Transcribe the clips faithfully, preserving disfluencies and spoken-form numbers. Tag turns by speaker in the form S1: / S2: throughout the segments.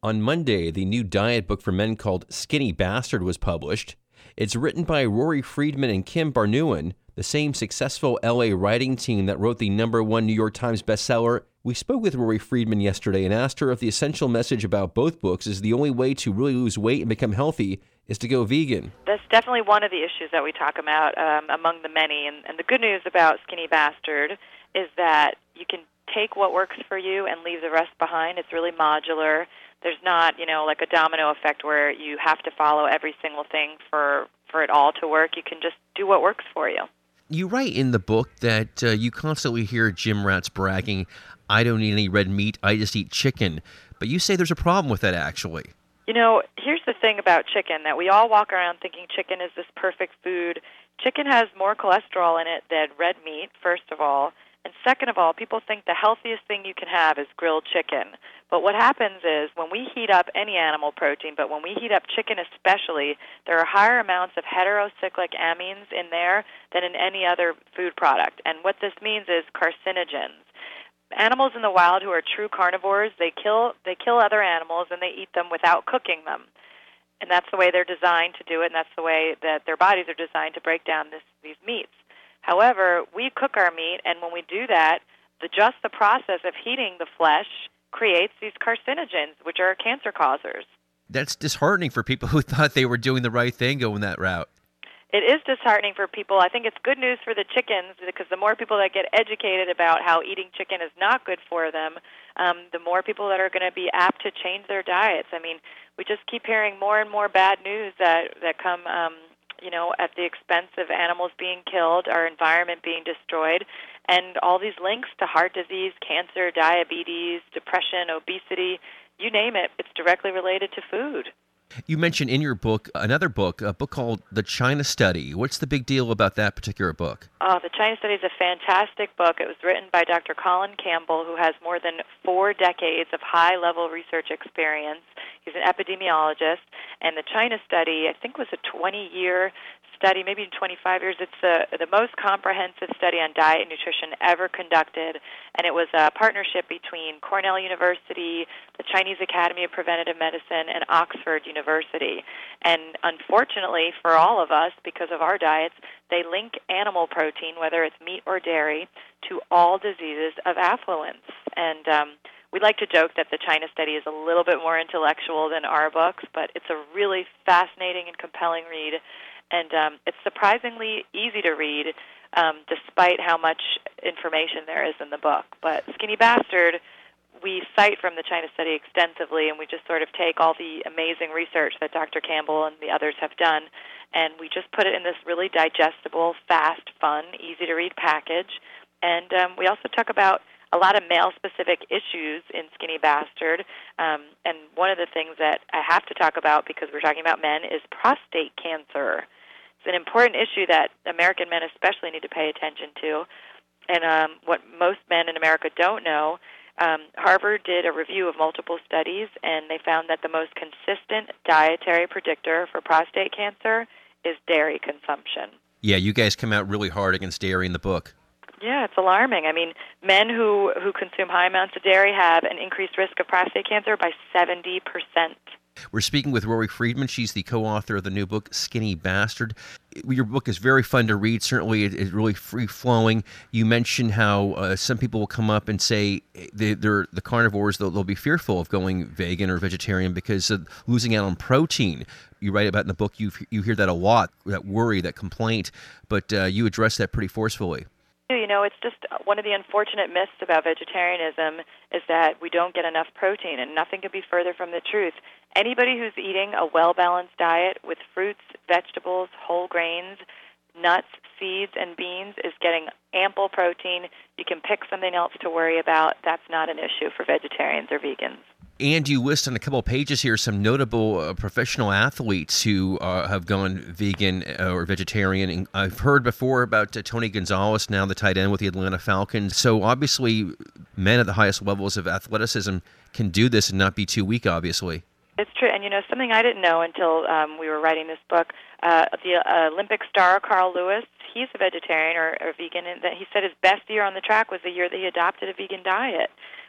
S1: On Monday, the new diet book for men called Skinny Bastard was published. It's written by Rory Friedman and Kim Barnuen, the same successful L A writing team that wrote the number one New York Times bestseller. We spoke with Rory Friedman yesterday and asked her if the essential message about both books is the only way to really lose weight and become healthy is to go vegan.
S2: That's definitely one of the issues that we talk about um, among the many. And, and the good news about Skinny Bastard is that you can take what works for you and leave the rest behind. It's really modular. There's not, you know, like a domino effect where you have to follow every single thing for, for it all to work. You can just do what works for you.
S1: You write in the book that uh, you constantly hear gym rats bragging, I don't eat any red meat, I just eat chicken. But you say there's a problem with that, actually.
S2: You know, here's the thing about chicken, that we all walk around thinking chicken is this perfect food. Chicken has more cholesterol in it than red meat, first of all. And second of all, people think the healthiest thing you can have is grilled chicken. But what happens is when we heat up any animal protein, but when we heat up chicken especially, there are higher amounts of heterocyclic amines in there than in any other food product. And what this means is carcinogens. Animals in the wild who are true carnivores, they kill they kill other animals and they eat them without cooking them. And that's the way they're designed to do it, and that's the way that their bodies are designed to break down this, these meats. However, we cook our meat, and when we do that, the, just the process of heating the flesh creates these carcinogens, which are cancer causers.
S1: That's disheartening for people who thought they were doing the right thing going that route.
S2: It is disheartening for people. I think it's good news for the chickens, because the more people that get educated about how eating chicken is not good for them, um, the more people that are going to be apt to change their diets. I mean, we just keep hearing more and more bad news that, that come um, you know, at the expense of animals being killed, our environment being destroyed, and all these links to heart disease, cancer, diabetes, depression, obesity, you name it, it's directly related to food.
S1: You mentioned in your book, another book, a book called The China Study. What's the big deal about that particular book?
S2: Oh, The China Study is a fantastic book. It was written by Doctor Colin Campbell, who has more than four decades of high-level research experience. He's an epidemiologist, and The China Study, I think, was a twenty-year study, maybe twenty-five years. It's a, the most comprehensive study on diet and nutrition ever conducted, and it was a partnership between Cornell University, the Chinese Academy of Preventive Medicine, and Oxford University. And unfortunately for all of us, because of our diets, they link animal protein, whether it's meat or dairy, to all diseases of affluence. And um, we like to joke that the China Study is a little bit more intellectual than our books, but it's a really fascinating and compelling read. And um, it's surprisingly easy to read, um, despite how much information there is in the book. But Skinny Bastard, we cite from the China Study extensively, and we just sort of take all the amazing research that Doctor Campbell and the others have done, and we just put it in this really digestible, fast, fun, easy-to-read package. And um, we also talk about a lot of male-specific issues in Skinny Bastard. Um, and one of the things that I have to talk about, because we're talking about men, is prostate cancer. It's an important issue that American men especially need to pay attention to. And um, what most men in America don't know, um, Harvard did a review of multiple studies, and they found that the most consistent dietary predictor for prostate cancer is dairy consumption.
S1: Yeah, you guys come out really hard against dairy in the book.
S2: Yeah, it's alarming. I mean, men who, who consume high amounts of dairy have an increased risk of prostate cancer by seventy percent.
S1: We're speaking with Rory Friedman. She's the co-author of the new book, Skinny Bastard. Your book is very fun to read. Certainly, it is really free-flowing. You mentioned how uh, some people will come up and say they, they're the carnivores, they'll, they'll be fearful of going vegan or vegetarian because of losing out on protein. You write about in the book, you you hear that a lot, that worry, that complaint, but uh, you address that pretty forcefully.
S2: You know, it's just one of the unfortunate myths about vegetarianism is that we don't get enough protein, and nothing could be further from the truth. Anybody who's eating a well-balanced diet with fruits, vegetables, whole grains, nuts, seeds, and beans is getting ample protein. You can pick something else to worry about. That's not an issue for vegetarians or vegans.
S1: And you list on a couple of pages here some notable uh, professional athletes who uh, have gone vegan uh, or vegetarian. And I've heard before about uh, Tony Gonzalez, now the tight end with the Atlanta Falcons. So obviously, men at the highest levels of athleticism can do this and not be too weak, obviously.
S2: It's true. And, you know, something I didn't know until um, we were writing this book, uh, the uh, Olympic star Carl Lewis, he's a vegetarian or, or vegan, and that he said his best year on the track was the year that he adopted a vegan diet.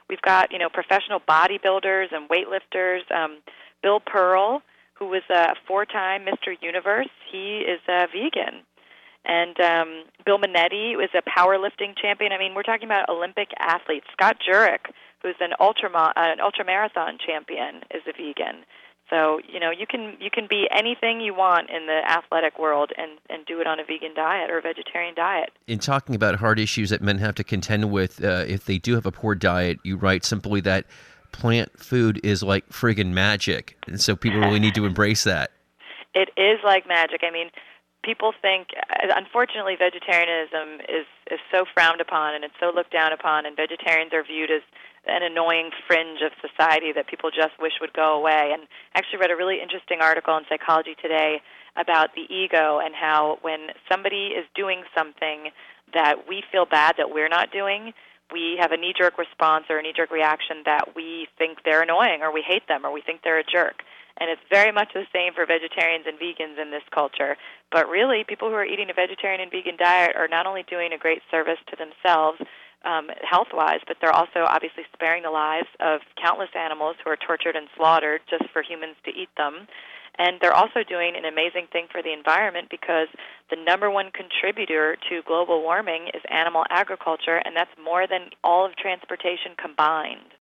S2: We've got, you know, professional bodybuilders and weightlifters. Um, Bill Pearl, who was a four-time Mister Universe, he is a vegan. And um, Bill Minetti is a powerlifting champion. I mean, we're talking about Olympic athletes. Scott Jurek, who's an ultrama- uh, an ultramarathon champion, is a vegan. So, you know, you can you can be anything you want in the athletic world and, and do it on a vegan diet or a vegetarian diet.
S1: In talking about hard issues that men have to contend with, uh, if they do have a poor diet, you write simply that plant food is like friggin' magic. And so people really need to embrace that.
S2: It is like magic. I mean, people think, unfortunately, vegetarianism is, is so frowned upon and it's so looked down upon, and vegetarians are viewed as an annoying fringe of society that people just wish would go away. And I actually read a really interesting article in Psychology Today about the ego and how when somebody is doing something that we feel bad that we're not doing, we have a knee-jerk response or a knee-jerk reaction that we think they're annoying or we hate them or we think they're a jerk. And it's very much the same for vegetarians and vegans in this culture. But really, people who are eating a vegetarian and vegan diet are not only doing a great service to themselves um, health-wise, but they're also obviously sparing the lives of countless animals who are tortured and slaughtered just for humans to eat them. And they're also doing an amazing thing for the environment because the number one contributor to global warming is animal agriculture, and that's more than all of transportation combined.